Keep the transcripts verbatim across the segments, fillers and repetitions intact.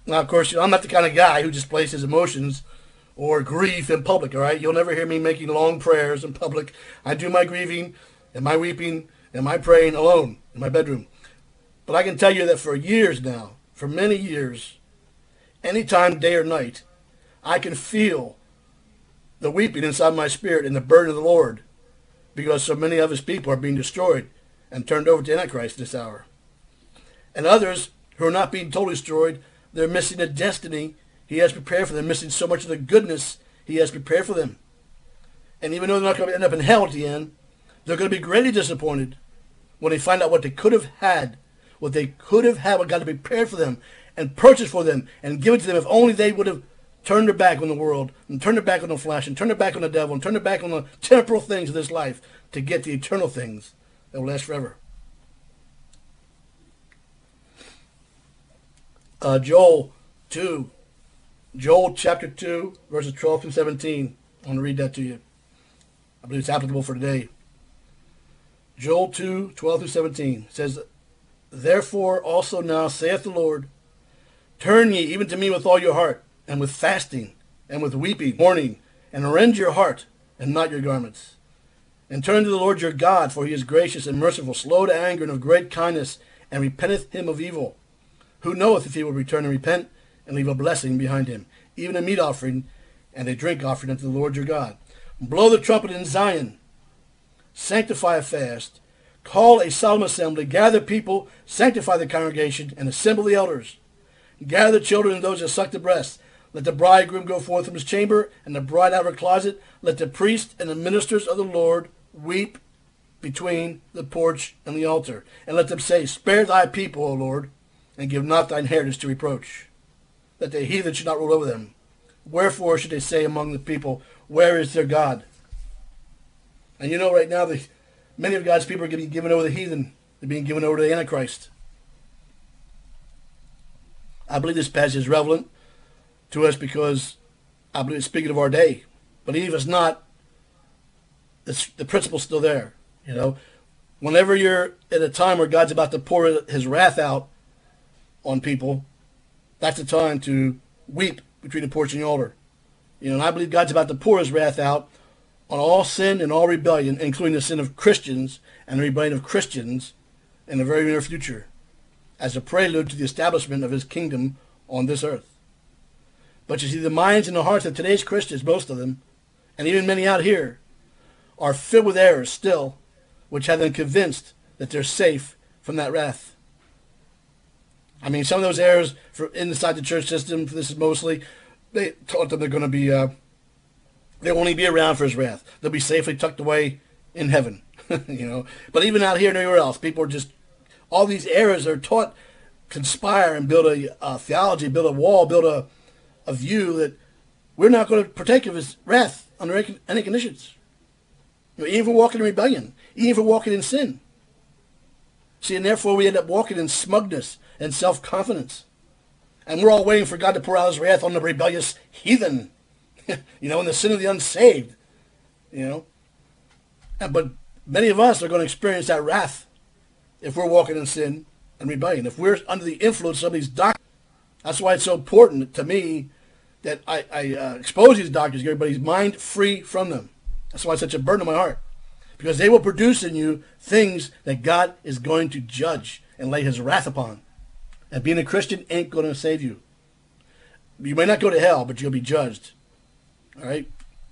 Now, of course, you know, I'm not the kind of guy who displays his emotions or grief in public, all right? You'll never hear me making long prayers in public. I do my grieving and my weeping and my praying alone in my bedroom. But I can tell you that for years now, for many years, anytime, day or night, I can feel the weeping inside my spirit and the burden of the Lord because so many of his people are being destroyed and turned over to Antichrist this hour. And others who are not being totally destroyed, they're missing the destiny he has prepared for them, missing so much of the goodness he has prepared for them. And even though they're not going to end up in hell at the end, they're going to be greatly disappointed when they find out what they could have had, what they could have had, what God had prepared for them and purchased for them and given to them if only they would have turned their back on the world and turned their back on the flesh and turned their back on the devil and turned their back on the temporal things of this life to get the eternal things that will last forever. Uh, Joel two, Joel chapter two, verses twelve through seventeen. I want to read that to you. I believe it's applicable for today. Joel two, twelve through seventeen says, Therefore also now saith the Lord, Turn ye even to me with all your heart, and with fasting, and with weeping, mourning, and rend your heart, and not your garments. And turn to the Lord your God, for he is gracious and merciful, slow to anger, and of great kindness, and repenteth him of evil. Who knoweth if he will return and repent, and leave a blessing behind him, even a meat offering, and a drink offering unto the Lord your God. Blow the trumpet in Zion, sanctify a fast, call a solemn assembly, gather people, sanctify the congregation, and assemble the elders. Gather the children and those that suck the breast. Let the bridegroom go forth from his chamber, and the bride out of her closet. Let the priest and the ministers of the Lord weep between the porch and the altar. And let them say, Spare thy people, O Lord, and give not thine inheritance to reproach, that the heathen should not rule over them. Wherefore should they say among the people, Where is their God? And you know right now, the, many of God's people are getting given over to the heathen. They're being given over to the Antichrist. I believe this passage is relevant to us because I believe it's speaking of our day. But even if it's not, it's, the principle's still there. You know, whenever you're at a time where God's about to pour his wrath out on people, that's the time to weep between the porch and the altar. You know, and I believe God's about to pour his wrath out on all sin and all rebellion, including the sin of Christians and the rebellion of Christians in the very near future, as a prelude to the establishment of his kingdom on this earth. But you see, the minds and the hearts of today's Christians, most of them, and even many out here, are filled with errors still, which have them convinced that they're safe from that wrath. I mean, some of those errors for inside the church system, this is mostly, they taught them they're going to be, uh, they'll only be around for his wrath. They'll be safely tucked away in heaven, you know. But even out here and anywhere else, people are just, all these errors are taught, conspire and build a uh, theology, build a wall, build a, a view that we're not going to partake of his wrath under any conditions. You know, even if we're walking in rebellion, even if we're walking in sin. See, and therefore we end up walking in smugness and self-confidence. And we're all waiting for God to pour out his wrath on the rebellious heathen, you know, and the sin of the unsaved, you know. And, but many of us are going to experience that wrath if we're walking in sin and rebellion, if we're under the influence of these doctrines. That's why it's so important to me that I, I uh, expose these doctrines, get everybody's mind free from them. That's why it's such a burden on my heart. Because they will produce in you things that God is going to judge and lay his wrath upon. And being a Christian ain't going to save you. You may not go to hell, but you'll be judged. All right?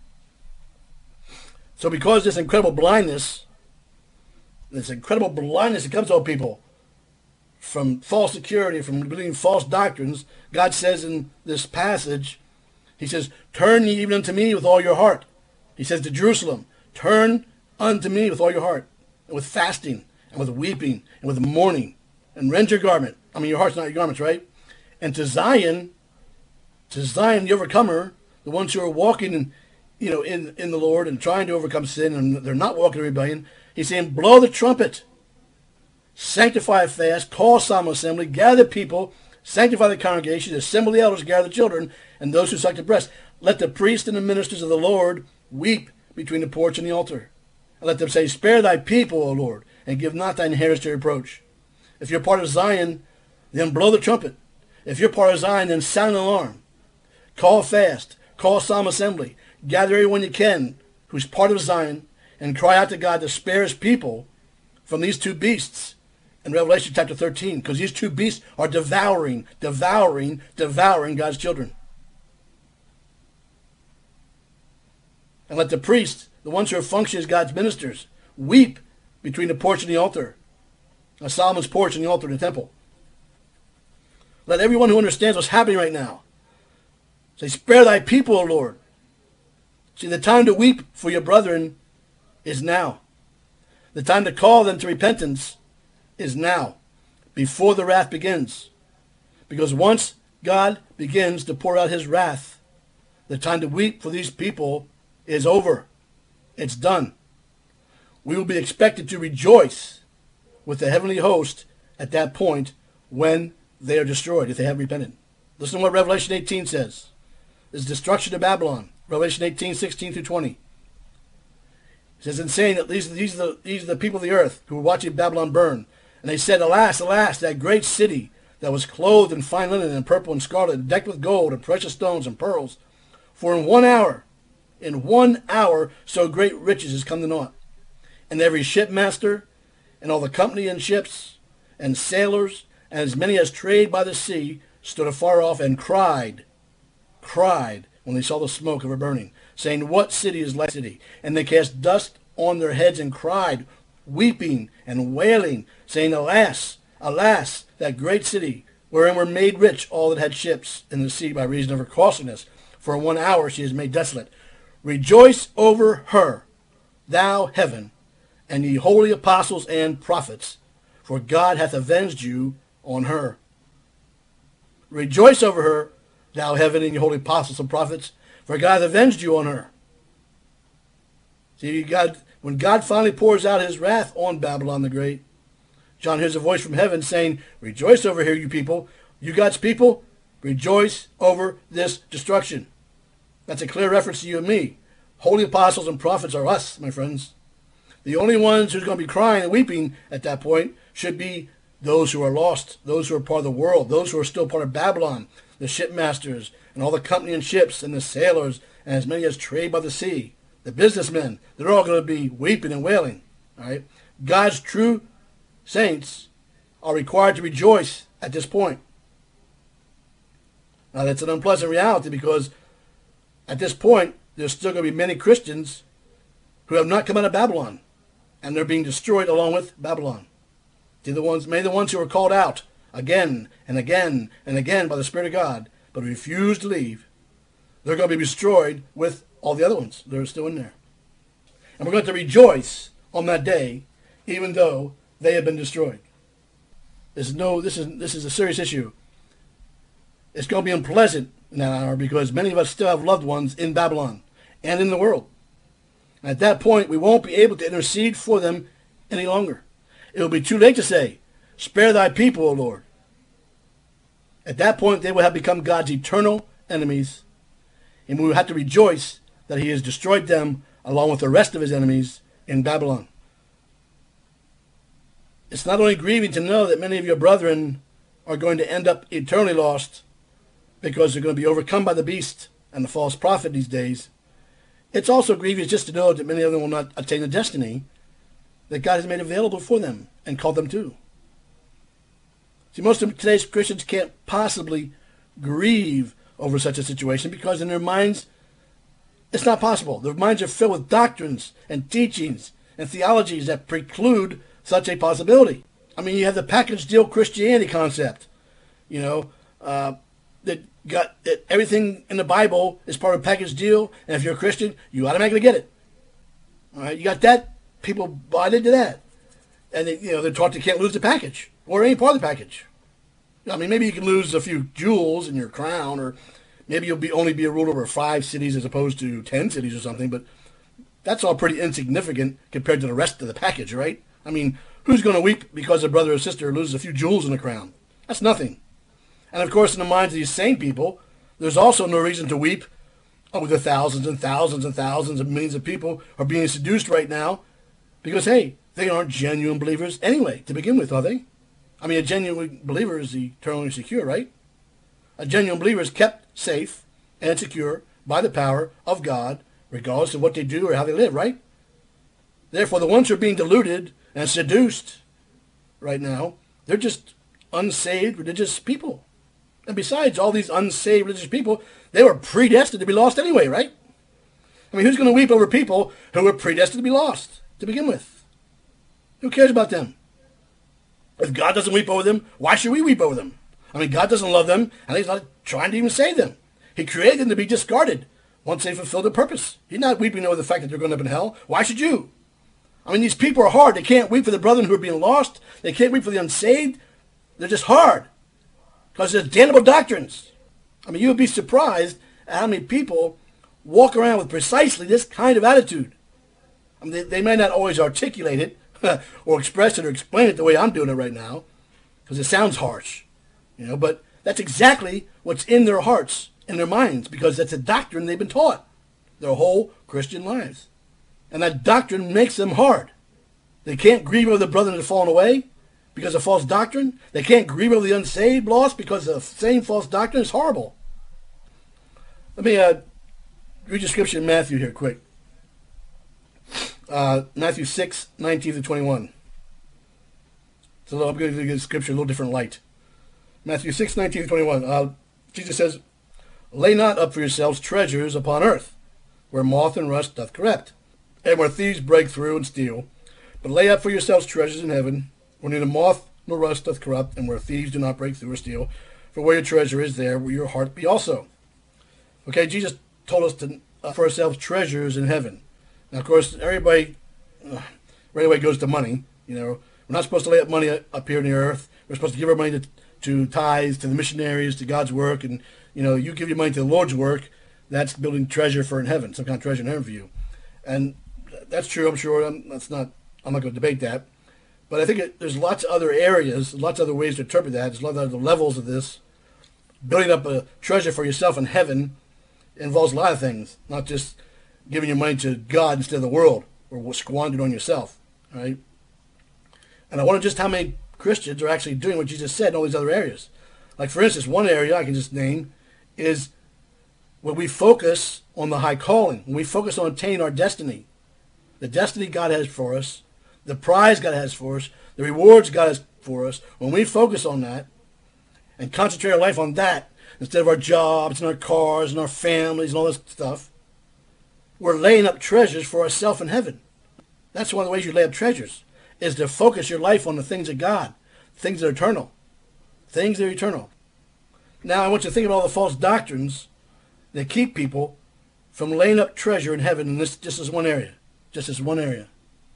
So because this incredible blindness, this incredible blindness that comes to people from false security, from believing false doctrines, God says in this passage, he says, Turn ye even unto me with all your heart. He says to Jerusalem, Turn unto me with all your heart, and with fasting, and with weeping, and with mourning, and rend your garment. I mean, your heart's not your garments, right? And to Zion, to Zion, the overcomer, the ones who are walking in, you know, in, in the Lord and trying to overcome sin, and they're not walking in rebellion, he's saying, blow the trumpet, sanctify a fast, call solemn assembly, gather people, sanctify the congregation, assemble the elders, gather the children, and those who suck the breast. Let the priests and the ministers of the Lord weep between the porch and the altar. And let them say, Spare thy people, O Lord, and give not thine inheritance to reproach. If you're part of Zion, then blow the trumpet. If you're part of Zion, then sound an alarm. Call a fast. Call a solemn assembly. Gather everyone you can who's part of Zion and cry out to God to spare his people from these two beasts in Revelation chapter thirteen, because these two beasts are devouring, devouring, devouring God's children. And let the priests, the ones who are functioning as God's ministers, weep between the porch and the altar, a Solomon's porch and the altar in the temple. Let everyone who understands what's happening right now say, spare thy people, O Lord. See, the time to weep for your brethren is now. The time to call them to repentance is now, before the wrath begins. Because once God begins to pour out his wrath, the time to weep for these people is over. It's done. We will be expected to rejoice with the heavenly host at that point when they are destroyed, if they have repented. Listen to what Revelation eighteen says. This is destruction of Babylon. Revelation eighteen, sixteen through twenty. It says, in saying that these, these, are the, these are the people of the earth who were watching Babylon burn. And they said, alas, alas, that great city that was clothed in fine linen and purple and scarlet, and decked with gold and precious stones and pearls. For in one hour, in one hour, so great riches has come to naught. And every shipmaster, and all the company in ships, and sailors, and as many as trade by the sea, stood afar off and cried, cried, when they saw the smoke of her burning, saying, what city is like city? And they cast dust on their heads and cried, weeping and wailing, saying, alas, alas, that great city, wherein were made rich all that had ships in the sea by reason of her costliness. For in one hour she is made desolate. Rejoice over her, thou heaven, and ye holy apostles and prophets, for God hath avenged you on her. Rejoice over her, thou heaven, and ye holy apostles and prophets, for God hath avenged you on her. See, God, when God finally pours out his wrath on Babylon the Great, John hears a voice from heaven saying, rejoice over here, you people. You God's people, rejoice over this destruction. That's a clear reference to you and me. Holy apostles and prophets are us, my friends. The only ones who's going to be crying and weeping at that point should be those who are lost, those who are part of the world, those who are still part of Babylon, the shipmasters, and all the company in ships, and the sailors, and as many as trade by the sea, the businessmen. They're all going to be weeping and wailing. All right? God's true saints are required to rejoice at this point. Now, that's an unpleasant reality because at this point, there's still going to be many Christians who have not come out of Babylon, and they're being destroyed along with Babylon. See, the ones, may the ones who are called out again and again and again by the Spirit of God, but refuse to leave, they're going to be destroyed with all the other ones that are still in there. And we're going to rejoice on that day, even though they have been destroyed. This is no, this is this is a serious issue. It's going to be unpleasant in that hour because many of us still have loved ones in Babylon and in the world. And at that point, we won't be able to intercede for them any longer. It will be too late to say, spare thy people, O Lord. At that point, they will have become God's eternal enemies, and we will have to rejoice that he has destroyed them along with the rest of his enemies in Babylon. It's not only grieving to know that many of your brethren are going to end up eternally lost because they're going to be overcome by the beast and the false prophet these days. It's also grievous just to know that many of them will not attain the destiny that God has made available for them and called them to. See, most of today's Christians can't possibly grieve over such a situation because in their minds, it's not possible. Their minds are filled with doctrines and teachings and theologies that preclude such a possibility. I mean, you have the package deal Christianity concept, you know, uh, that got that everything in the Bible is part of a package deal, and if you're a Christian, you automatically get it. All right, you got that. People buy into that, and they, you know, they're taught they can't lose the package or any part of the package. I mean, maybe you can lose a few jewels in your crown, or maybe you'll be only be a ruler over five cities as opposed to ten cities or something. But that's all pretty insignificant compared to the rest of the package, right? I mean, who's going to weep because a brother or sister loses a few jewels in the crown? That's nothing. And of course, in the minds of these same people, there's also no reason to weep over the thousands and thousands and thousands of millions of people are being seduced right now because, hey, they aren't genuine believers anyway, to begin with, are they? I mean, a genuine believer is eternally secure, right? A genuine believer is kept safe and secure by the power of God, regardless of what they do or how they live, right? Therefore, the ones who are being deluded and seduced right now, they're just unsaved religious people. And besides, all these unsaved religious people, they were predestined to be lost anyway, right? I mean, who's going to weep over people who were predestined to be lost to begin with? Who cares about them? If God doesn't weep over them, why should we weep over them? I mean, God doesn't love them, and he's not trying to even save them. He created them to be discarded once they fulfill their purpose. He's not weeping over the fact that they're going to end up in hell. Why should you? I mean, these people are hard. They can't weep for the brethren who are being lost. They can't weep for the unsaved. They're just hard because they're damnable doctrines. I mean, you would be surprised at how many people walk around with precisely this kind of attitude. I mean, they, they may not always articulate it or express it or explain it the way I'm doing it right now because it sounds harsh, you know, but that's exactly what's in their hearts, in their minds, because that's a doctrine they've been taught their whole Christian lives. And that doctrine makes them hard. They can't grieve over the brethren that have fallen away because of false doctrine. They can't grieve over the unsaved lost because the same false doctrine is horrible. Let me uh, read the scripture in Matthew here quick. Uh, Matthew six, nineteen to twenty-one. So I'm going to give the scripture a little different light. Matthew six, nineteen to twenty-one. Uh, Jesus says, "Lay not up for yourselves treasures upon earth, where moth and rust doth corrupt, and where thieves break through and steal. But lay up for yourselves treasures in heaven, where neither moth nor rust doth corrupt, and where thieves do not break through or steal. For where your treasure is, there will your heart be also." Okay, Jesus told us to uh, for ourselves treasures in heaven. Now, of course, everybody uh, right away goes to money. You know, we're not supposed to lay up money up here in the earth. We're supposed to give our money to, to tithes, to the missionaries, to God's work. And, you know, you give your money to the Lord's work, that's building treasure for in heaven, some kind of treasure in heaven for you. And that's true, I'm sure. I'm, that's not, I'm not going to debate that. But I think it, there's lots of other areas, lots of other ways to interpret that. There's lots of other levels of this. Building up a treasure for yourself in heaven involves a lot of things, not just giving your money to God instead of the world or squandering on yourself. All right? And I wonder just how many Christians are actually doing what Jesus said in all these other areas. Like, for instance, one area I can just name is when we focus on the high calling, when we focus on attaining our destiny, the destiny God has for us, the prize God has for us, the rewards God has for us. When we focus on that and concentrate our life on that instead of our jobs and our cars and our families and all this stuff, we're laying up treasures for ourselves in heaven. That's one of the ways you lay up treasures, is to focus your life on the things of God, things that are eternal, things that are eternal. Now I want you to think of all the false doctrines that keep people from laying up treasure in heaven in this just as one area, just as one area.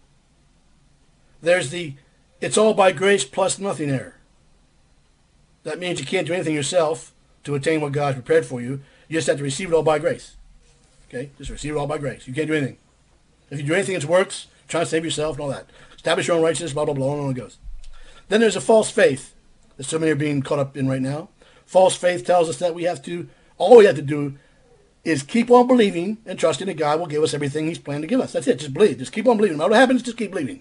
There's the it's all by grace plus nothing error. That means you can't do anything yourself to attain what God's prepared for you. You just have to receive it all by grace. Okay? Just receive it all by grace. You can't do anything. If you do anything, it's works, trying to save yourself and all that. Establish your own righteousness, blah, blah, blah, and on it goes. Then there's a false faith that so many are being caught up in right now. False faith tells us that we have to, all we have to do is keep on believing and trusting that God will give us everything he's planned to give us. That's it. Just believe. Just keep on believing. No matter what happens, just keep believing.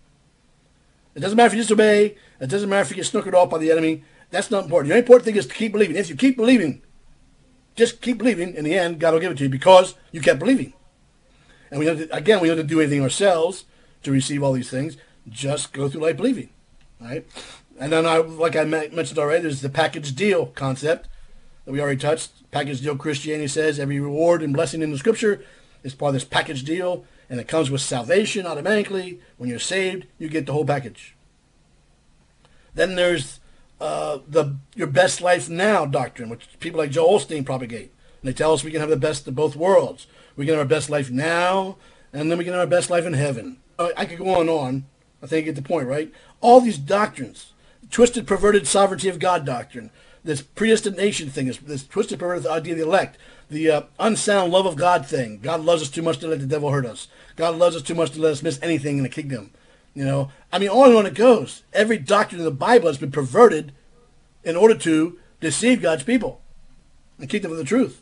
It doesn't matter if you disobey. It doesn't matter if you get snookered off by the enemy. That's not important. The only important thing is to keep believing. If you keep believing, just keep believing. In the end, God will give it to you because you kept believing. And we don't, again, we don't have to do anything ourselves to receive all these things. Just go through life believing. Right? And then, I, like I mentioned already, there's the package deal concept that we already touched. Package deal Christianity says every reward and blessing in the Scripture is part of this package deal, and it comes with salvation automatically. When you're saved, you get the whole package. Then there's uh, the your best life now doctrine, which people like Joel Osteen propagate. And they tell us we can have the best of both worlds. We can have our best life now, and then we can have our best life in heaven. I could go on and on. I think you get the point, right? All these doctrines, twisted, perverted sovereignty of God doctrine, this predestination thing, this, this twisted, perverted idea of the elect, the uh, unsound love of God thing. God loves us too much to let the devil hurt us. God loves us too much to let us miss anything in the kingdom. You know, I mean, on and on it goes. Every doctrine in the Bible has been perverted in order to deceive God's people and keep them from the truth.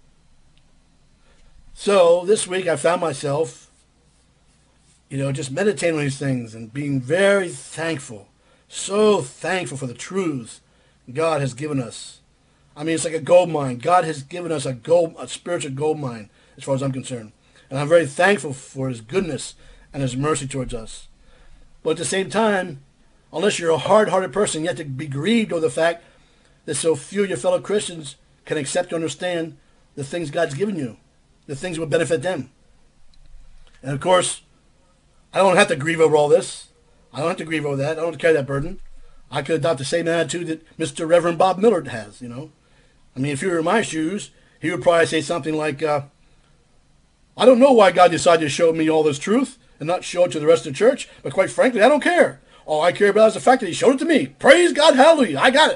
So this week I found myself, you know, just meditating on these things and being very thankful, so thankful for the truths God has given us I mean, it's like a gold mine. God has given us a gold, a spiritual gold mine, as far as I'm concerned. And I'm very thankful for his goodness and his mercy towards us. But at the same time, unless you're a hard-hearted person, you have to be grieved over the fact that so few of your fellow Christians can accept and understand the things God's given you, the things that would benefit them. And of course, I don't have to grieve over all this. I don't have to grieve over that. I don't have to carry that burden. I could adopt the same attitude that Mister Reverend Bob Millard has, you know. I mean, if he were in my shoes, he would probably say something like, uh, I don't know why God decided to show me all this truth and not show it to the rest of the church, but quite frankly, I don't care. All I care about is the fact that he showed it to me. Praise God, hallelujah, I got it.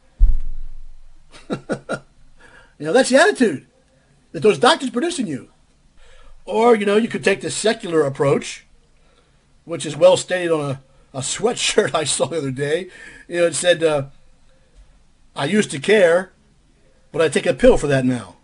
You know, that's the attitude that those doctors produce in you. Or, you know, you could take the secular approach, which is well stated on a, a sweatshirt I saw the other day. You know, it said, uh, I used to care, but I take a pill for that now.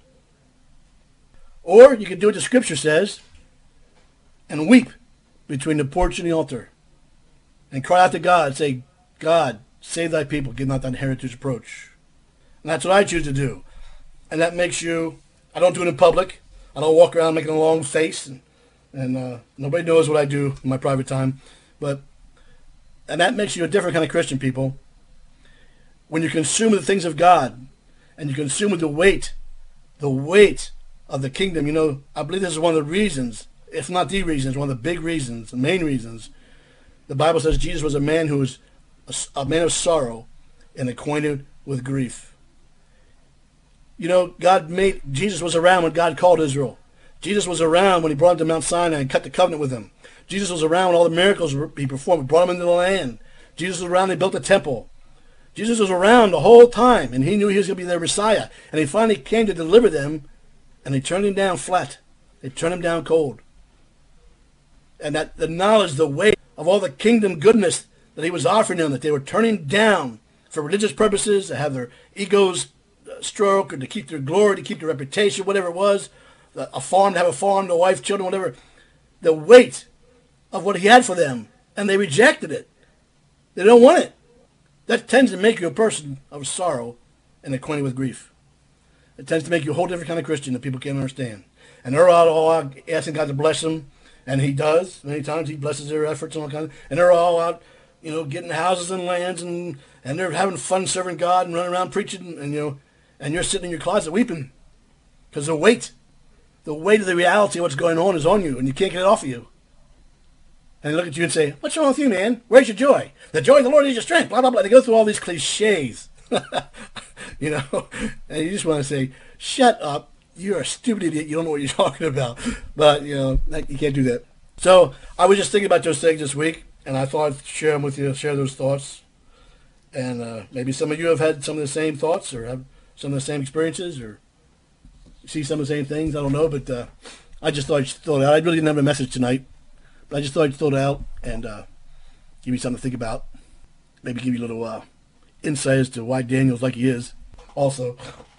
Or you could do what the scripture says and weep between the porch and the altar and cry out to God and say, God, save thy people, give not thine heritage reproach. And that's what I choose to do. And that makes you, I don't do it in public. I don't walk around making a long face, and, and uh, nobody knows what I do in my private time. But, and that makes you a different kind of Christian, people. When you consume the things of God, and you consume with the weight, the weight of the kingdom, you know, I believe this is one of the reasons, if not the reasons, one of the big reasons, the main reasons. The Bible says Jesus was a man who was a, a man of sorrow and acquainted with grief. You know, God made, Jesus was around when God called Israel. Jesus was around when he brought them to Mount Sinai and cut the covenant with them. Jesus was around when all the miracles he performed, brought them into the land. Jesus was around when they built the temple. Jesus was around the whole time, and he knew he was going to be their Messiah. And he finally came to deliver them, and they turned him down flat. They turned him down cold. And that the knowledge, the weight of all the kingdom goodness that he was offering them, that they were turning down for religious purposes, to have their egos stroke, or to keep their glory, to keep their reputation, whatever it was, a farm, to have a farm, a wife, children, whatever, the weight of what he had for them, and they rejected it. They don't want it. That tends to make you a person of sorrow and acquainted with grief. It tends to make you a whole different kind of Christian that people can't understand. And they're all, all out asking God to bless them, and he does. Many times he blesses their efforts and all kinds of, and they're all out, you know, getting houses and lands, and, and they're having fun serving God and running around preaching, and, you know, and you're sitting in your closet weeping because the weight, the weight of the reality of what's going on is on you, and you can't get it off of you. And they look at you and say, what's wrong with you, man? Where's your joy? The joy of the Lord is your strength, blah, blah, blah. They go through all these cliches, you know, and you just want to say, shut up. You're a stupid idiot. You don't know what you're talking about. But, you know, you can't do that. So I was just thinking about those things this week, and I thought I'd share them with you, share those thoughts. And uh, maybe some of you have had some of the same thoughts or have some of the same experiences or see some of the same things. I don't know, but uh, I just thought I'd throw it out. I really didn't have a message tonight, but I just thought I'd throw it out and uh, give you something to think about. Maybe give you a little uh, insight as to why Daniel's like he is also.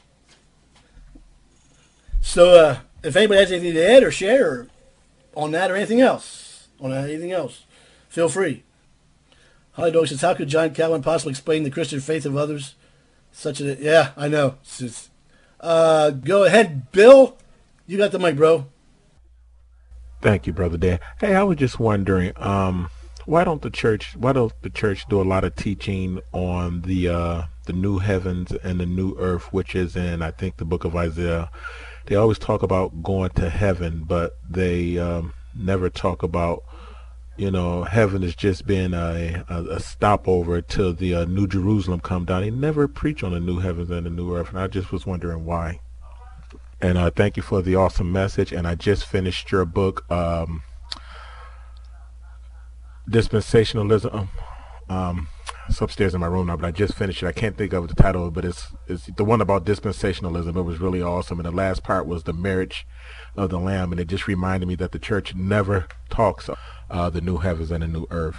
So uh, if anybody has anything to add or share or on that or anything else, on anything else, feel free. Holly Dog says, how could John Calvin possibly explain the Christian faith of others? Such a, yeah, I know. Just, uh, go ahead, Bill. You got the mic, bro. Thank you, Brother Dan. Hey, I was just wondering, um, why don't the church, why don't the church do a lot of teaching on the uh, the new heavens and the new earth, which is in, I think, the book of Isaiah. They always talk about going to heaven, but they um, never talk about, you know, heaven is just being a, a, a stopover till the uh, New Jerusalem come down. They never preach on the new heavens and the new earth, and I just was wondering why. And uh, thank you for the awesome message. And I just finished your book, um, Dispensationalism. Um, it's upstairs in my room now, but I just finished it. I can't think of the title, but it's it's the one about dispensationalism. It was really awesome. And the last part was the marriage of the Lamb, and it just reminded me that the church never talks uh, the new heavens and the new earth.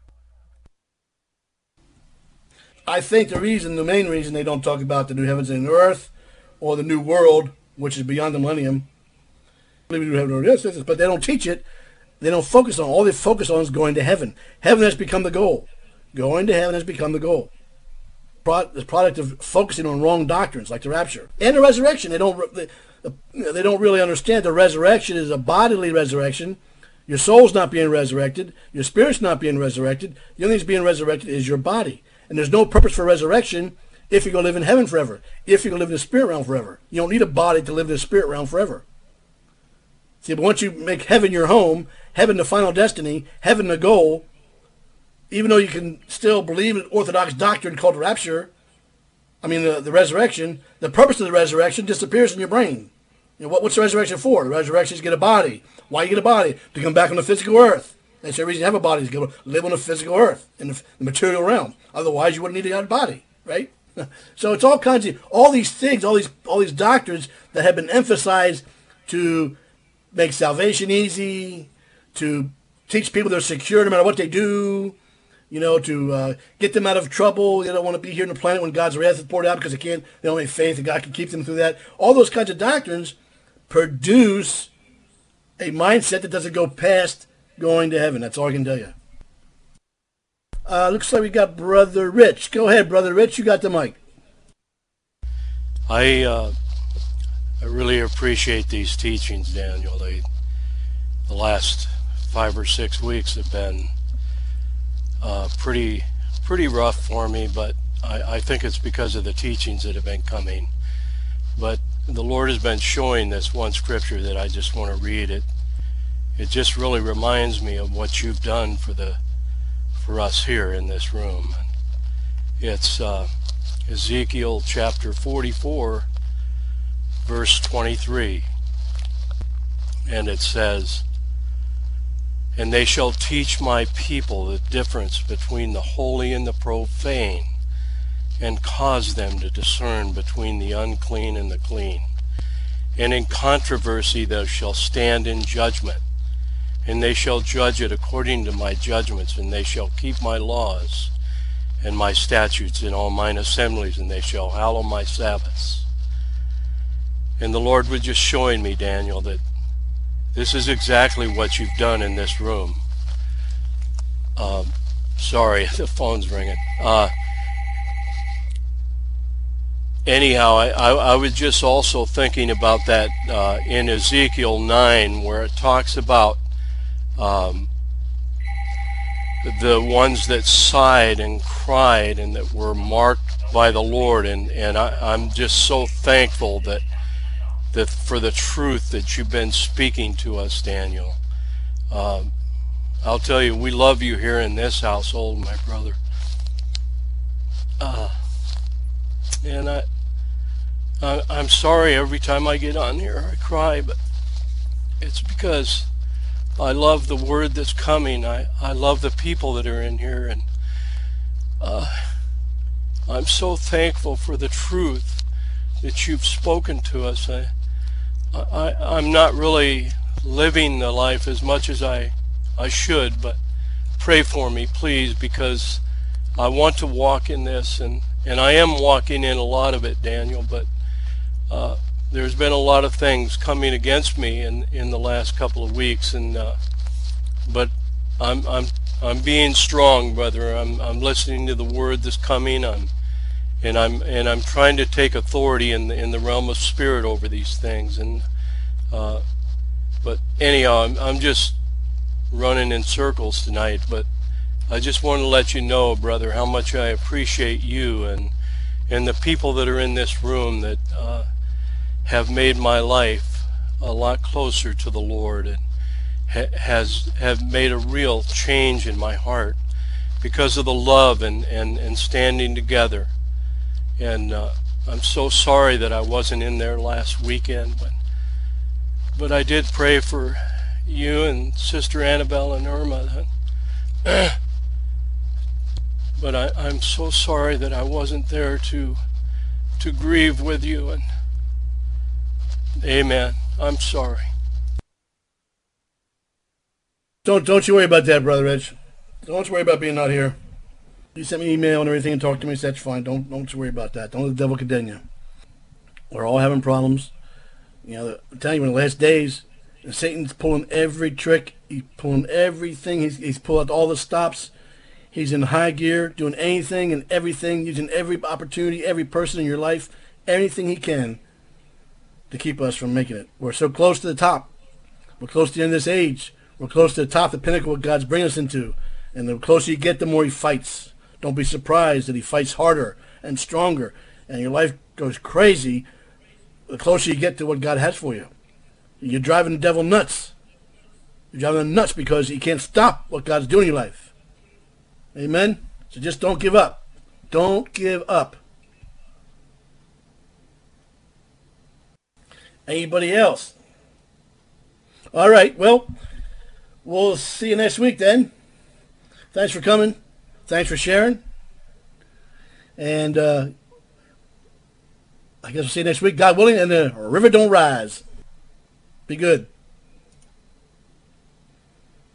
I think the reason, the main reason they don't talk about the new heavens and the new earth or the new world, which is beyond the millennium, but they don't teach it. They don't focus on, all they focus on is going to heaven. Heaven has become the goal. Going to heaven has become the goal. the product of focusing on wrong doctrines like the rapture and the resurrection. They don't they, they don't really understand the resurrection is a bodily resurrection. Your soul's not being resurrected. Your spirit's not being resurrected. The only thing that's being resurrected is your body. And there's no purpose for resurrection if you're going to live in heaven forever, if you're going to live in the spirit realm forever. You don't need a body to live in the spirit realm forever. See, but once you make heaven your home, heaven the final destiny, heaven the goal, even though you can still believe in orthodox doctrine called rapture, I mean the, the resurrection, the purpose of the resurrection disappears in your brain. You know, what, what's the resurrection for? The resurrection is to get a body. Why you get a body? To come back on the physical earth. That's the reason you have a body, is to live on the physical earth, in the, the material realm. Otherwise, you wouldn't need to have a body, right? So it's all kinds of, all these things, all these, all these doctrines that have been emphasized to make salvation easy, to teach people they're secure no matter what they do, you know, to uh, get them out of trouble. They don't want to be here on the planet when God's wrath is poured out because they can't, they don't have faith that God can keep them through that. All those kinds of doctrines produce a mindset that doesn't go past going to heaven. That's all I can tell you. Uh, looks like we got Brother Rich. Go ahead, Brother Rich. You got the mic. I uh, I really appreciate these teachings, Daniel. They, the last five or six weeks have been uh, pretty pretty rough for me, but I, I think it's because of the teachings that have been coming. But the Lord has been showing this one scripture that I just want to read it. It just really reminds me of what you've done for the for us here in this room. It's uh, Ezekiel chapter forty-four, verse twenty-three, and it says, "And they shall teach my people the difference between the holy and the profane, and cause them to discern between the unclean and the clean. And in controversy thou shalt stand in judgment, and they shall judge it according to my judgments, and they shall keep my laws and my statutes in all mine assemblies, and they shall hallow my Sabbaths." And the Lord was just showing me, Daniel, that this is exactly what you've done in this room. Um, sorry, the phone's ringing. Uh, anyhow, I, I, I was just also thinking about that uh, in Ezekiel nine, where it talks about um, the ones that sighed and cried and that were marked by the Lord. And, and I, I'm just so thankful that that for the truth that you've been speaking to us, Daniel. Um, I'll tell you, we love you here in this household, my brother. Uh, and I, I, I'm sorry every time I get on here I cry, but it's because I love the word that's coming. I, I love the people that are in here, and uh, I'm so thankful for the truth that you've spoken to us. I, I, I'm not really living the life as much as I, I should, but pray for me, please, because I want to walk in this, and, and I am walking in a lot of it, Daniel, but uh, there's been a lot of things coming against me in, in the last couple of weeks, and uh, but I'm I'm I'm being strong, brother. I'm I'm listening to the word that's coming. I'm and I'm and I'm trying to take authority in the in the realm of spirit over these things. And uh, but anyhow, I'm I'm just running in circles tonight. But I just want to let you know, brother, how much I appreciate you and and the people that are in this room that uh, have made my life a lot closer to the Lord, and ha has have made a real change in my heart because of the love and and and standing together. And uh, I'm so sorry that I wasn't in there last weekend, but but I did pray for you and Sister Annabelle and Irma. But I, I'm so sorry that I wasn't there to to grieve with you. And amen. I'm sorry. Don't don't you worry about that, Brother Rich. Don't worry about being not here. You sent me an email and everything and talked to me, so that's fine. Don't don't you worry about that. Don't let the devil condemn you. We're all having problems. You know, I'm telling you, in the last days, Satan's pulling every trick. He's pulling everything. He's he's pulling out all the stops. He's in high gear, doing anything and everything, using every opportunity, every person in your life, anything he can to keep us from making it. We're so close to the top. We're close to the end of this age. We're close to the top, the pinnacle what God's bringing us into. And the closer you get, the more he fights. Don't be surprised that he fights harder and stronger. And your life goes crazy the closer you get to what God has for you. You're driving the devil nuts. You're driving him nuts because he can't stop what God's doing in your life. Amen? So just don't give up. Don't give up. Anybody else? All right, well, we'll see you next week then. Thanks for coming. Thanks for sharing. And uh, I guess we'll see you next week, God willing, and the river don't rise. Be good.